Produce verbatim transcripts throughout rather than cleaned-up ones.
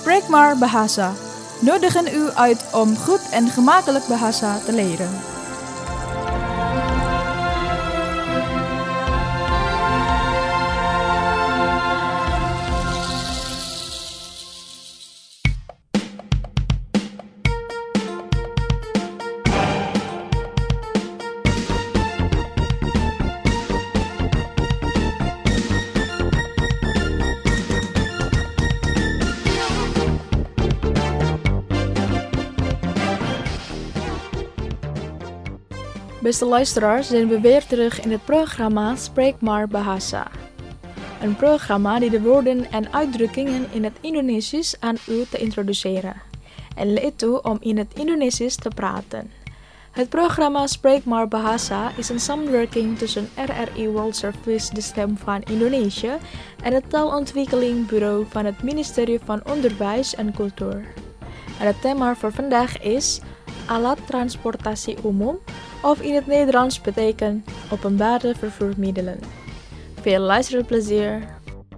Spreek maar Bahasa. Nodigen u uit om goed en gemakkelijk Bahasa te leren. Beste luisteraars, zijn we weer terug in het programma Spreek maar Bahasa. Een programma die de woorden en uitdrukkingen in het Indonesisch aan u te introduceren en leert u om in het Indonesisch te praten. Het programma Spreek maar Bahasa is een samenwerking tussen R R I World Service, de Stem van Indonesië, en het Taalontwikkelingbureau van het Ministerie van Onderwijs en Cultuur. En het thema voor vandaag is alat transportasi umum, of in het Nederlands betekent openbare vervoermiddelen. Veel luisterplezier!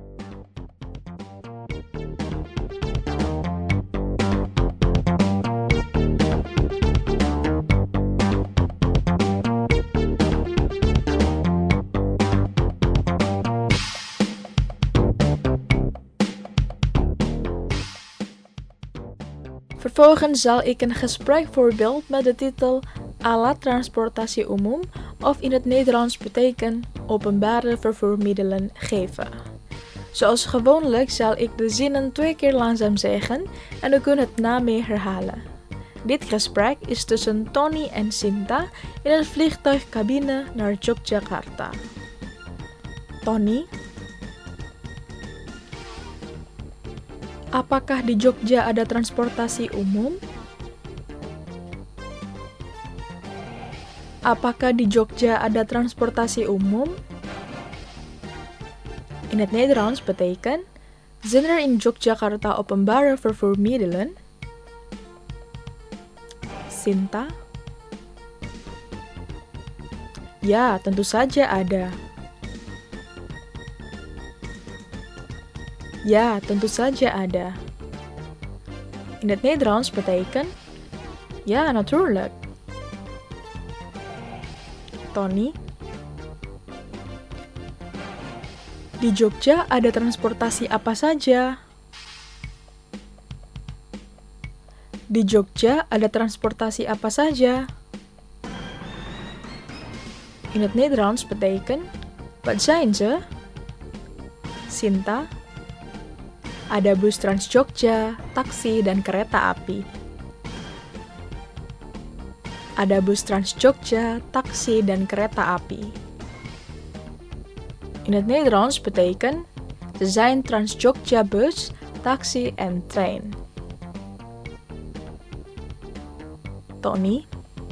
Vervolgens zal ik een gespreksvoorbeeld met de titel alat transportasi umum, of in het Nederlands betekent openbare vervoermiddelen, geven. Zoals gewoonlijk zal ik de zinnen twee keer langzaam zeggen en u kunt het na me herhalen. Dit gesprek is tussen Tony en Sinta in een vliegtuigcabine naar Yogyakarta. Tony, apakah di Jogja ada transportasi umum? Apakah di Jogja ada transportasi umum? In het Nederlands betekent, zijn er in Yogyakarta openbare vervoermiddelen? Sinta? Ya, tentu saja ada. Ja, tentu saja ada. In het Nederlands betekent, ja, natuurlijk. Tony, di Jogja ada transportasi apa saja? Di Jogja ada transportasi apa saja? In het Nederlands betekent, wat zijn ze? Sinta, ada bus Trans Jogja, taksi, dan kereta api. Ada bus Trans Jogja, taksi, dan kereta api. In het Nederlands betekent, er zijn Trans Jogja bus, taxi en trein. Tony,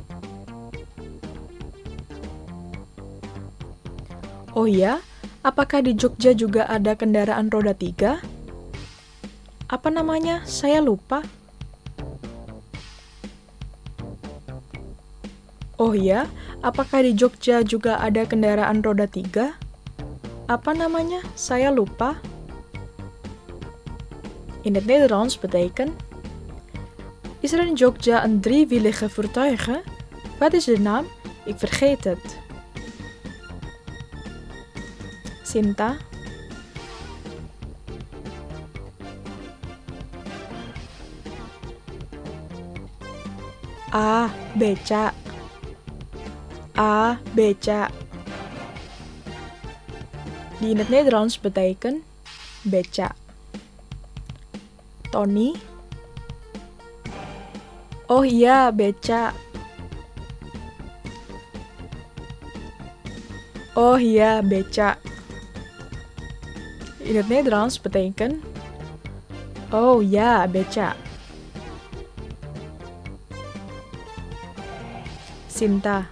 oh ya, apakah di Jogja juga ada kendaraan roda tiga? Apa namanya? Saya lupa. Oh ya, apakah di Jogja juga ada kendaraan roda tiga? Apa namanya? Saya lupa. In het Nederlands betekent, is er in Jogja een driewielige voertuigen? Wat is de naam? Ik vergeet het. Sinta, ah, beca. A, beca. Die in het Nederlands betekent beca. Tony, oh iya, beca. Oh iya, beca. In het Nederlands betekent, oh ja, beca. Sinta,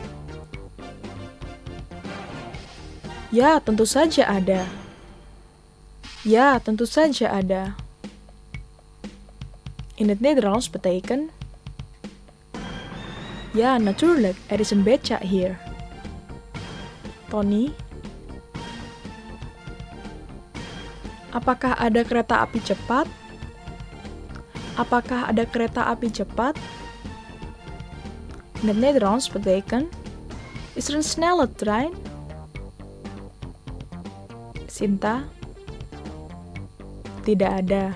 ya, tentu saja ada. Ja, tentu saja ada. In het Nederlands betekent, ja, natuurlijk, er is een beca hier. Tony, apakah ada kereta api cepat? Apakah ada kereta api cepat? In het Nederlands betekent, is er een snelle trein? Sinta, tidak ada.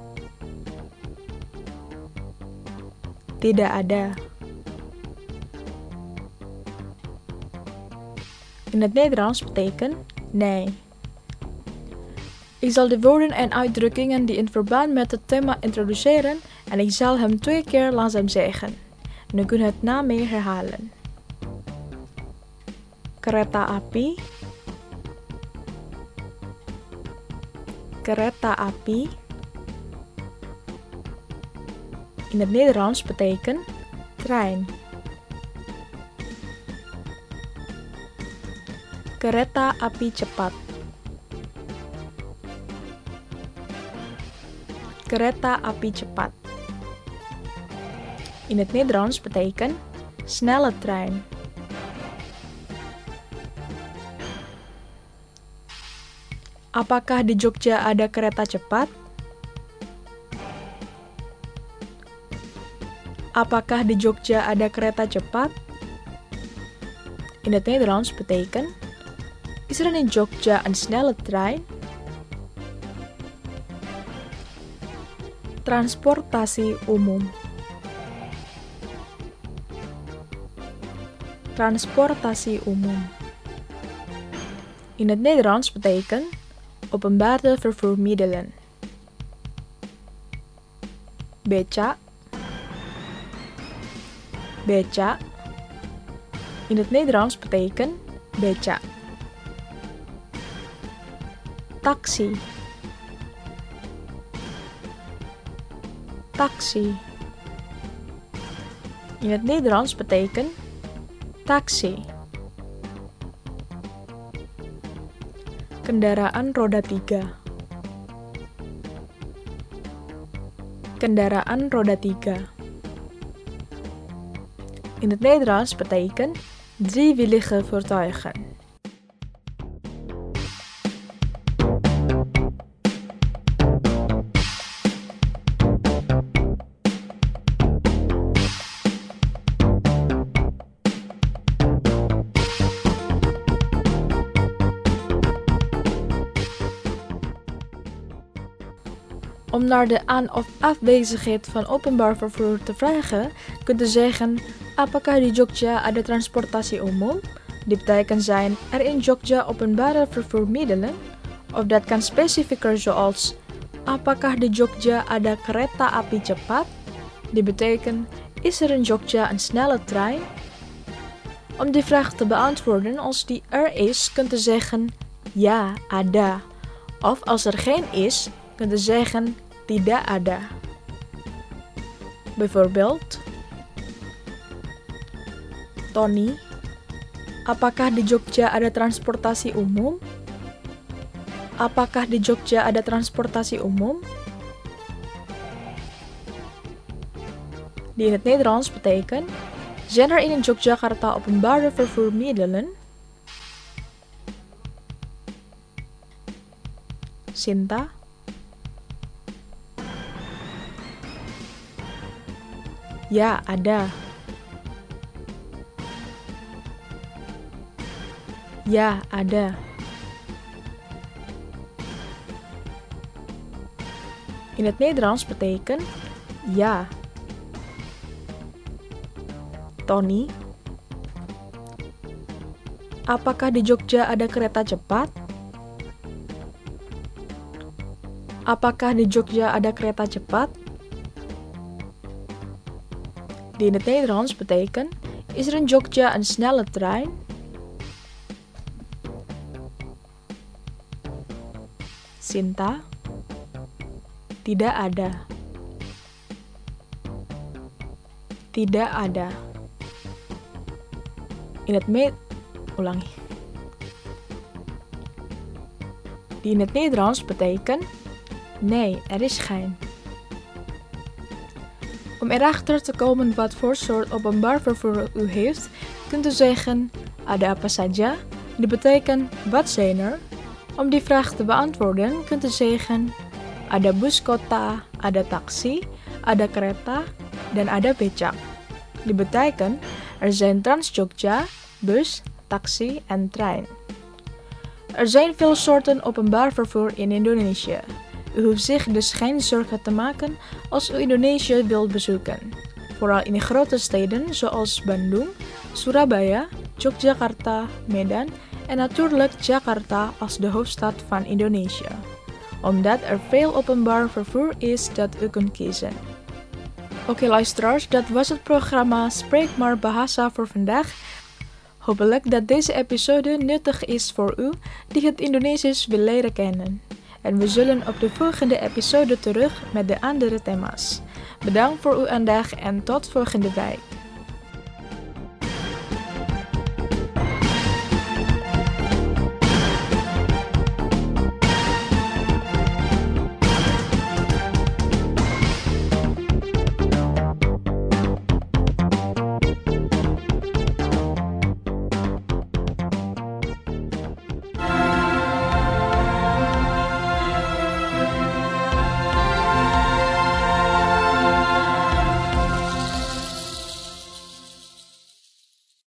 Tidak ada. In het Nederlands betekent nee. Ik zal de woorden en uitdrukkingen die in verband met het thema introduceren en ik zal hem twee keer langzaam zeggen. En u kunt het na mij herhalen. Kereta api. Kereta api. In het Nederlands betekent trein. Kereta api cepat. Kereta api cepat. In het Nederlands betekent snelle trein. Apakah di Jogja ada kereta cepat? Apakah di Jogja ada kereta cepat? In het Nederlands betekent, is er in Jogja een snelle trein? Transportasi umum. Transportasi umum. In het Nederlands betekent openbare vervoermiddelen. Beca. Beca. In het Nederlands betekent beca. Taxi. Taxi. In het Nederlands betekent taxi. Kendaraan roda tiga. Kendaraan roda tiga. In het Nederlands betekent driewielige voertuigen. Om naar de aan- of afwezigheid van openbaar vervoer te vragen, kunt u zeggen, apakah di Jogja ada transportasi umum? Dit betekent zijn er in Jogja openbare vervoermiddelen? Of dat kan specifieker zoals, apakah di Jogja ada kereta api cepat? Dit betekent, is er in Jogja een snelle trein? Om die vraag te beantwoorden als die er is, kunt u zeggen, ja, ada. Of als er geen is, kunt u zeggen, tidak ada. Bijvoorbeeld, Tony, apakah di Jogja ada transportasi umum? Apakah di Jogja ada transportasi umum? Die in het Nederlands betekent, zijn er in Yogyakarta openbare vervoermiddelen? Sinta, ya, ada. Ya, ada. In het Nederlands betekent ja. Tony, apakah di Jogja ada kereta cepat? Apakah di Jogja ada kereta cepat? Die in het Nederlands betekent, is er in Jogja een snelle trein? Sinta, tidak ada. Tidak ada. In het me... Ulangi. Die in het Nederlands betekent, nee, er is geen. Om erachter te komen wat voor soort openbaar vervoer u heeft, kunt u zeggen, ada apa saja? Dit betekent, wat zijn er? Om die vraag te beantwoorden, kunt u zeggen, ada bus kota, ada taksi, ada kereta, dan ada becak. Die betekent, er zijn Trans Jogja, bus, taxi en trein. Er zijn veel soorten openbaar vervoer in Indonesië. U hoeft zich dus geen zorgen te maken als u Indonesië wilt bezoeken. Vooral in de grote steden zoals Bandung, Surabaya, Yogyakarta, Medan en natuurlijk Jakarta als de hoofdstad van Indonesië. Omdat er veel openbaar vervoer is dat u kunt kiezen. Oké luisteraars, dat was het programma Spreek maar Bahasa voor vandaag. Hopelijk dat deze episode nuttig is voor u die het Indonesisch wil leren kennen. En we zullen op de volgende episode terug met de andere thema's. Bedankt voor uw aandacht en tot volgende week.